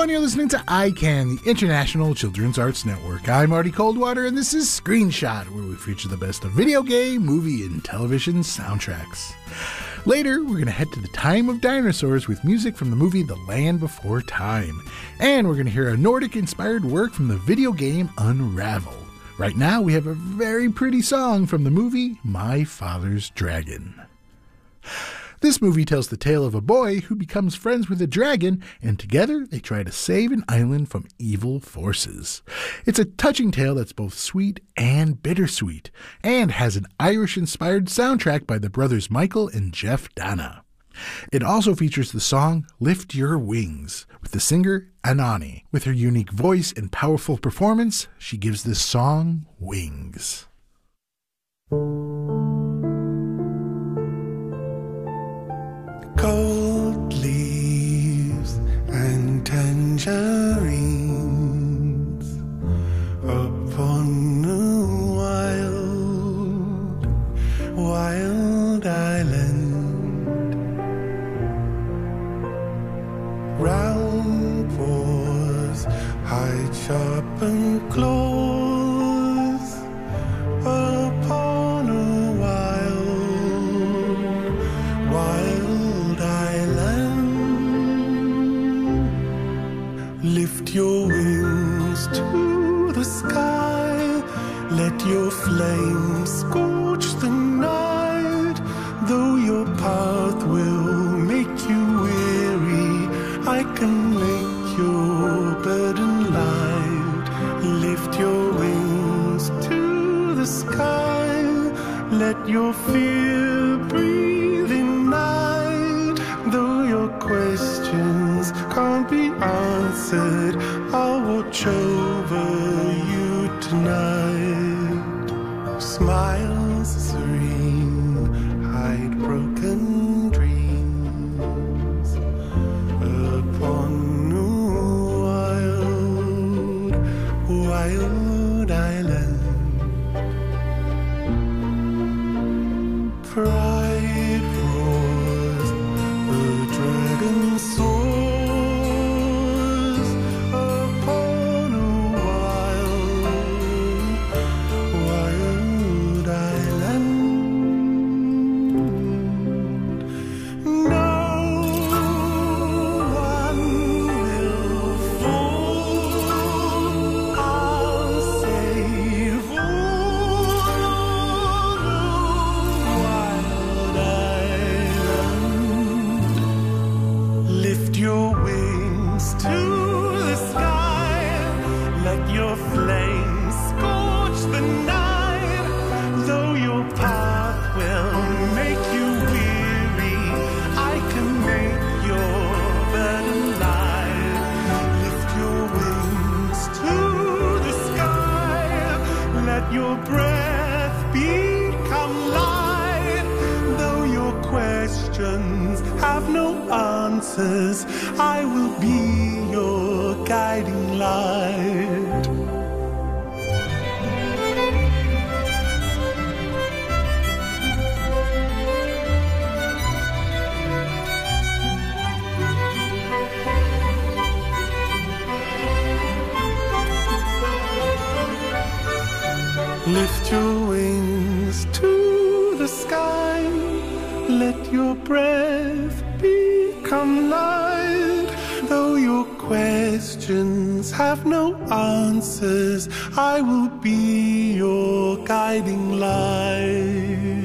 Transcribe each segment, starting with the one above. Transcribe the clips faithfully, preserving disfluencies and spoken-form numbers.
and you're listening to I CAN, the International Children's Arts Network. I'm Marty Coldwater, and this is Screenshot, where we feature the best of video game, movie, and television soundtracks. Later, we're going to head to the time of dinosaurs with music from the movie The Land Before Time. And we're going to hear a Nordic-inspired work from the video game Unravel. Right now, we have a very pretty song from the movie My Father's Dragon. This movie tells the tale of a boy who becomes friends with a dragon, and together they try to save an island from evil forces. It's a touching tale that's both sweet and bittersweet, and has an Irish-inspired soundtrack by the brothers Michael and Jeff Dana. It also features the song Lift Your Wings, with the singer Anani. With her unique voice and powerful performance, she gives this song wings. Gold leaves and tangerines upon a wild, wild island. Round paws hide sharpened claws upon a wild, wild island. Lift your wings to the sky, let your flames scorch the night. Though your path will make you weary, I can make your burden light. Lift your wings to the sky, let your fear breathe in night. Though your questions can't be answered, I'll watch over you tonight. Smiles serene hide broken dreams upon a wild, wild island. Pride roars, the dragon soars upon a wild, wild island. No one will fall. I'll save all the wild island. Lift your wings to the sky, let your flames scorch the night. Though your path will make you weary, I can make your burden light. Lift your wings to the sky, let your breath become light. Though your questions have no answers, I will be your guiding light. Lift your wings to the sky, let your breath become light. Though your questions have no answers, I will be your guiding light.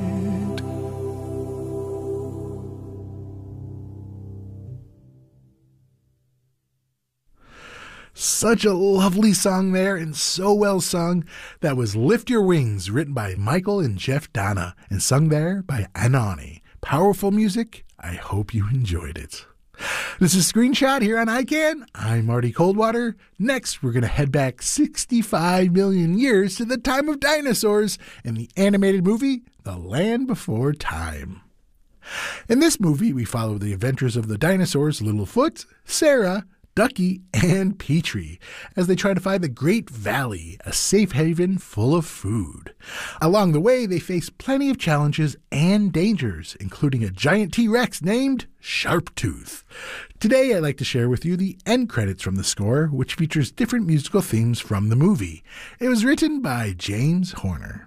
Such a lovely song there, and so well sung. That was Lift Your Wings, written by Michael and Jeff Dana, and sung there by Anani. Powerful music. I hope you enjoyed it. This is Screenshot here on I CAN. I'm Marty Coldwater. Next, we're going to head back sixty-five million years to the time of dinosaurs in the animated movie The Land Before Time. In this movie, we follow the adventures of the dinosaurs Littlefoot, Sarah, Ducky, and Petrie as they try to find the Great Valley, a safe haven full of food. Along the way, they face plenty of challenges and dangers, including a giant T-Rex named Sharptooth. Today, I'd like to share with you the end credits from the score, which features different musical themes from the movie. It was written by James Horner.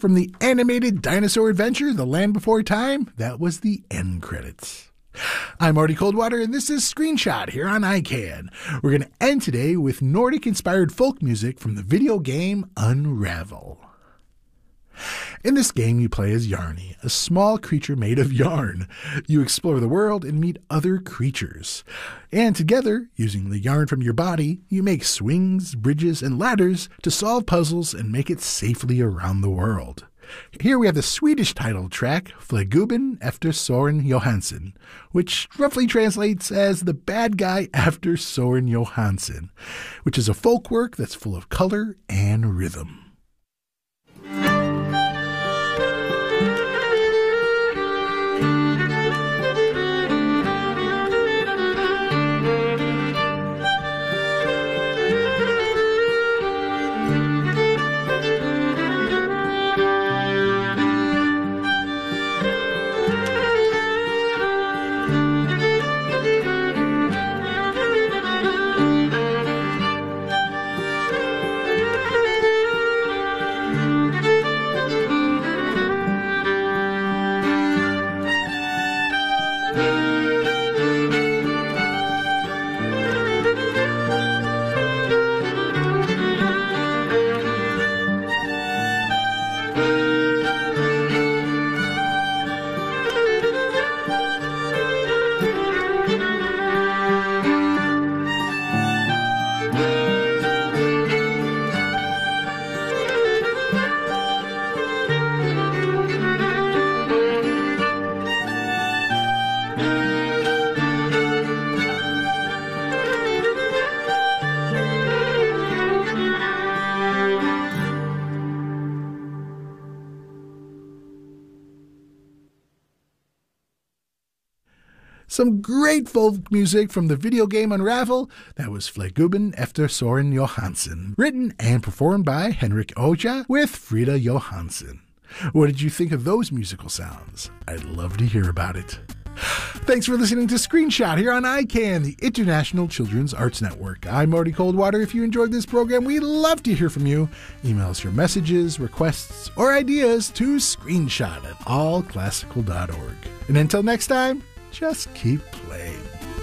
From the animated dinosaur adventure, The Land Before Time, that was the end credits. I'm Marty Coldwater, and this is Screenshot here on I CAN. We're going to end today with Nordic-inspired folk music from the video game Unravel. In this game, you play as Yarny, a small creature made of yarn. You explore the world and meet other creatures. And together, using the yarn from your body, you make swings, bridges, and ladders to solve puzzles and make it safely around the world. Here we have the Swedish title track, Flygubben efter Soren Johansson, which roughly translates as The Bad Guy After Soren Johansson, which is a folk work that's full of color and rhythm. Some great folk music from the video game Unravel. That was Flygubben efter Soren Johansson, written and performed by Henrik Oja with Frida Johansson. What did you think of those musical sounds? I'd love to hear about it. Thanks for listening to Screenshot here on I CAN, the International Children's Arts Network. I'm Marty Coldwater. If you enjoyed this program, we'd love to hear from you. Email us your messages, requests, or ideas to screenshot at all classical dot org. And until next time, just keep playing.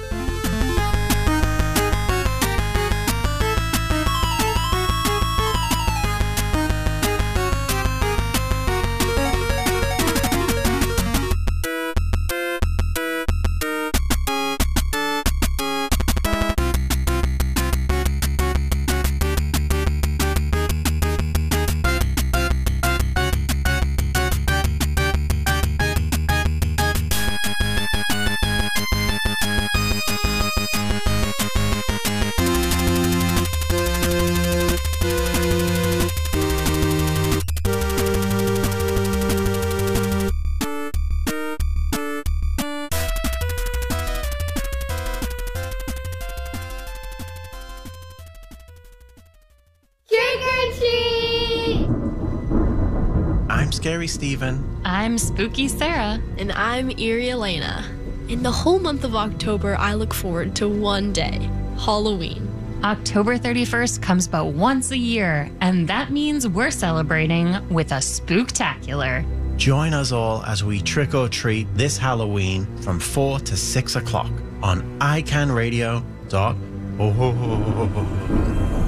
Scary Stephen. I'm Spooky Sarah. And I'm Eerie Elena. In the whole month of October, I look forward to one day, Halloween. October thirty-first comes but once a year, and that means we're celebrating with a spooktacular. Join us all as we trick-or-treat this Halloween from four to six o'clock on I can radio dot org.